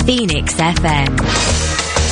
Phoenix FM.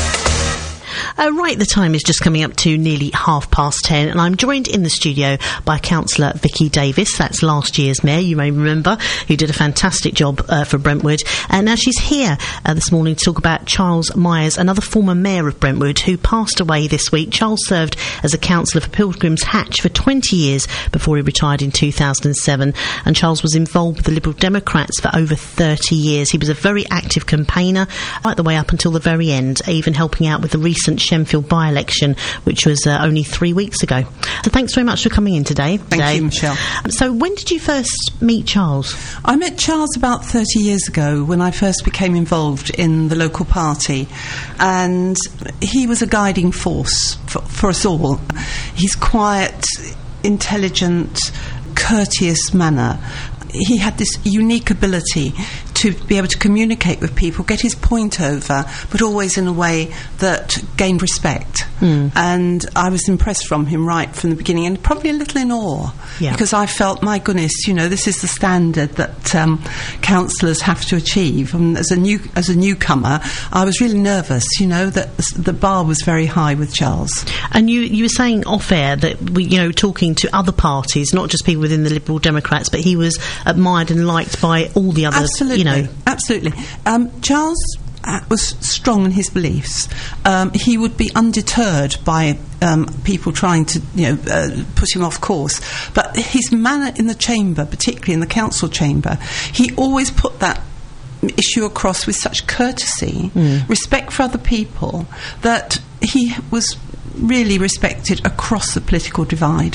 Right, the time is just coming up to nearly 10:30, and I'm joined in the studio by Councillor Vicky Davis. That's last year's Mayor, you may remember, who did a fantastic job for Brentwood. And now she's here this morning to talk about Charles Myers, another former Mayor of Brentwood, who passed away this week. Charles served as a councillor for Pilgrim's Hatch for 20 years before he retired in 2007. And Charles was involved with the Liberal Democrats for over 30 years. He was a very active campaigner right the way up until the very end, even helping out with the recent Shenfield by-election, which was only 3 weeks ago. So thanks very much for coming in today. Thank you, Michelle. So when did you first meet Charles? I met Charles about 30 years ago when I first became involved in the local party, and he was a guiding force for us all. His quiet, intelligent, courteous manner. He had this unique ability to be able to communicate with people, get his point over, but always in a way that gained respect. And I was impressed from him right from the beginning, and probably a little in awe, because I felt, my goodness, you know, this is the standard that councillors have to achieve. And as a newcomer, I was really nervous, you know, that the bar was very high with Charles. And you were saying off air that talking to other parties, not just people within the Liberal Democrats, but he was admired and liked by all the others. Absolutely. Charles was strong in his beliefs. He would be undeterred by people trying to put him off course, but his manner in the chamber, particularly in the council chamber, he always put that issue across with such courtesy, respect for other people, that he was really respected across the political divide.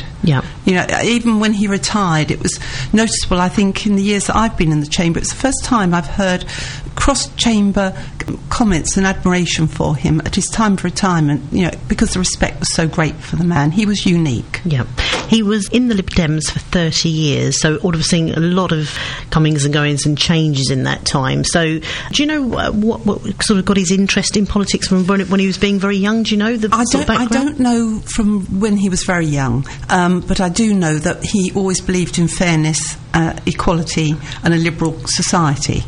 Even when he retired, it was noticeable. I think in the years that I've been in the chamber, it's the first time I've heard cross-chamber comments and admiration for him at his time of retirement, because the respect was so great for the man. He was unique. He was in the Lib Dems for 30 years, so would have seen a lot of comings and goings and changes in that time. So do you know what sort of got his interest in politics from when he was being very young? Do you know the background? I don't know from when he was very young, but I do know that he always believed in fairness, equality and a liberal society.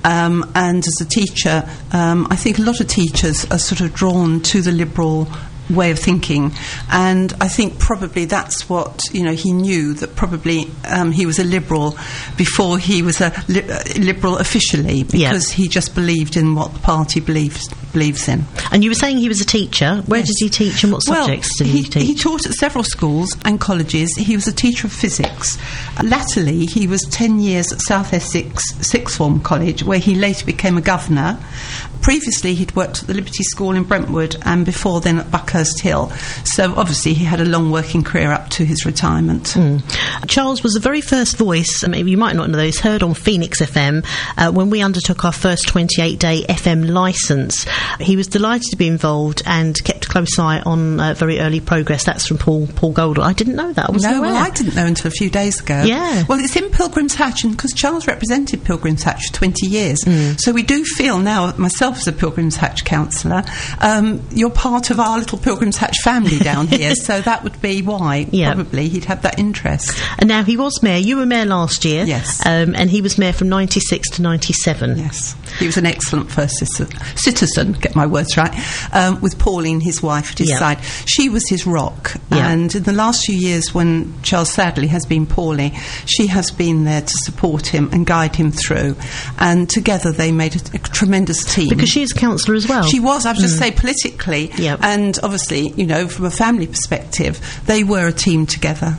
And as a teacher, I think a lot of teachers are sort of drawn to the liberal way of thinking, and I think probably that's what he knew, that probably he was a liberal before he was a liberal officially, because he just believed in what the party believes in. And you were saying he was a teacher. Where does he teach, and what subjects did he teach? He taught at several schools and colleges. He was a teacher of physics. Latterly, he was 10 years at South Essex Sixth Form College, where he later became a governor. Previously, he'd worked at the Liberty School in Brentwood, and before then at Buckhurst Hill. So obviously he had a long working career up to his retirement. Charles was the very first voice, maybe you might not know this, heard on Phoenix FM when we undertook our first 28-day FM licence. He was delighted to be involved and kept a close eye on very early progress. That's from Paul Goldall. I didn't know that. I didn't know until a few days ago. Well, it's in Pilgrim's Hatch, and because Charles represented Pilgrim's Hatch for 20 years, so we do feel now, myself as a Pilgrim's Hatch councillor, you're part of our little Pilgrim's Hatch family down here, so that would be why probably he'd have that interest. And now he was Mayor. You were Mayor last year. Yes. And he was Mayor from 96 to 97. Yes. He was an excellent first citizen, get my words right, with Pauline, his wife, at his side. She was his rock. And in the last few years, when Charles sadly has been poorly, she has been there to support him and guide him through. And together they made a tremendous team. Because she's a councillor as well. She was, I was just say, politically. And obviously, from a family perspective, they were a team together.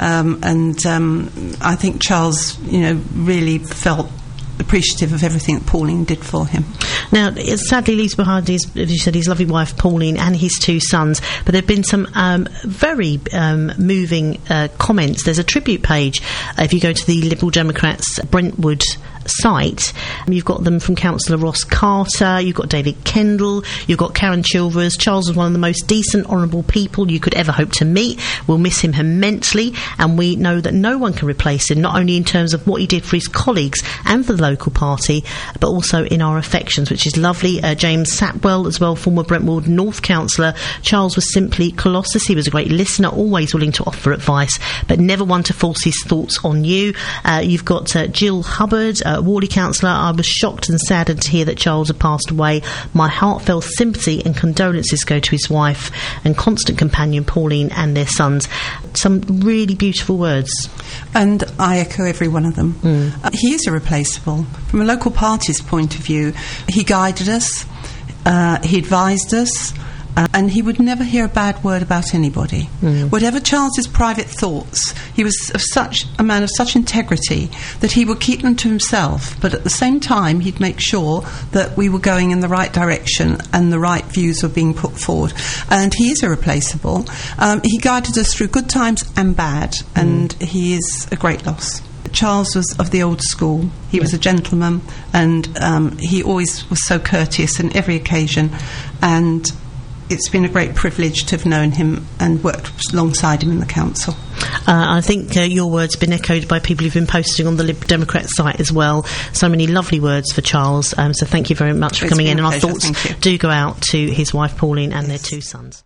I think Charles, really felt appreciative of everything that Pauline did for him. Now, it sadly leaves behind, as you said, his lovely wife Pauline and his 2 sons, but there have been some very moving comments. There's a tribute page if you go to the Liberal Democrats Brentwood site. You've got them from Councillor Ross Carter, you've got David Kendall, you've got Karen Chilvers. Charles was one of the most decent, honourable people you could ever hope to meet. We'll miss him immensely, and we know that no one can replace him, not only in terms of what he did for his colleagues and for the local party, but also in our affections, which is lovely. James Sapwell as well, former Brentwood North councillor. Charles was simply colossus. He was a great listener, always willing to offer advice, but never one to force his thoughts on you. You've got Jill Hubbard, Whalley councillor, I was shocked and saddened to hear that Charles had passed away. My heartfelt sympathy and condolences go to his wife and constant companion Pauline and their sons. Some really beautiful words. And I echo every one of them. He is irreplaceable. From a local party's point of view, he guided us, he advised us, and he would never hear a bad word about anybody. Whatever Charles's private thoughts, he was a man of such integrity that he would keep them to himself, but at the same time he'd make sure that we were going in the right direction and the right views were being put forward. And he is irreplaceable. He guided us through good times and bad, and he is a great loss. Charles was of the old school. He was a gentleman, and he always was so courteous on every occasion, and it's been a great privilege to have known him and worked alongside him in the council. I think your words have been echoed by people who've been posting on the Lib Democrat site as well. So many lovely words for Charles. So thank you very much for coming in. And our thoughts do go out to his wife Pauline and their two sons.